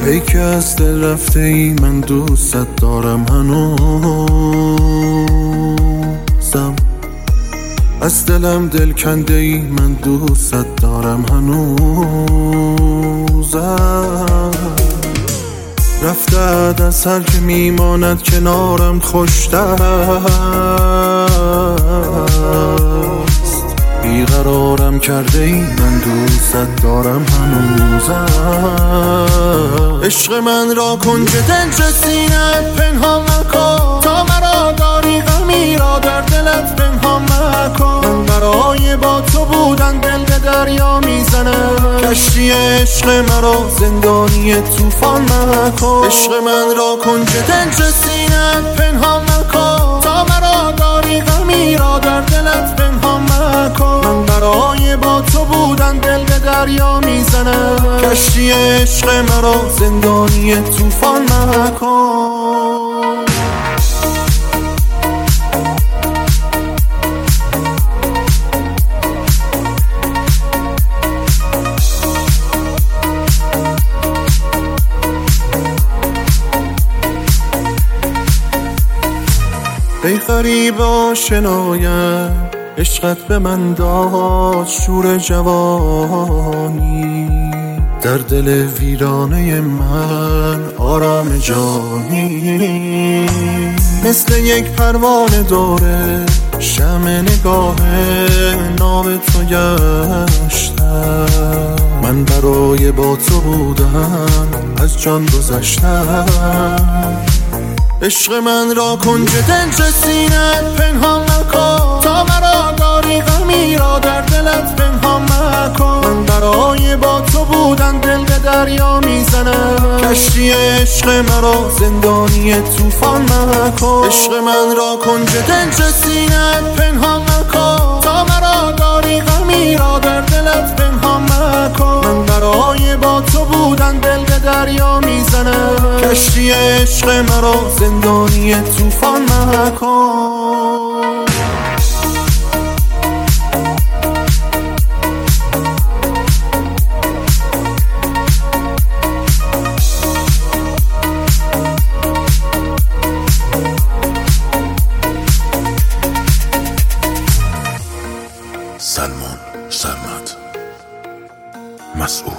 ای که از دل رفته ای من دوست دارم هنوزم، از دلم دل کنده ای من دوست دارم هنوزم. رفته از هر که میماند کنارم خوشترست، بیقرارم کرده ای من دوست دارم هنوزم. عشق من را کنج دنج سینت پنهان مکن، تا مرا داری غمی را در دلت پنهان مکن. من برای با تو بودن دل به دریا میزنم، کشتی عشق مرا زندانی طوفان مکن. عشق من را کنج دنج سینت پنهان مکن، تا مرا داری غمی را در دلت پنهان مکن. من برای با تو بودن دل به دریا میزنم، کشتی عشق مرا زندانی طوفان مکن. ای غریب آشنایم، عشقت به من داد شور جوانی، در دل ویرانه من آرام جانی. مثل یک پروانه دوره شمع نگاه ناب تو گشتم، من برای با تو بودن از جان گذشتم. عشق من را کنج دنج سینت پنهان مکن، تا مرا داری غمی را در دلت پنهان مکن. من برای با تو بودن دل به دریا میزنم، کشتی عشق مرا زندانی طوفان مکن. عشق من را کنج دنج سینت پنهان مکن، تا مرا داری غمی را در دلت پنهان مکن. من برای با تو بودن دل به دریا میزنم، کشتی عشق مرا زندانی طوفان مکن. سلمان سرمد مسئول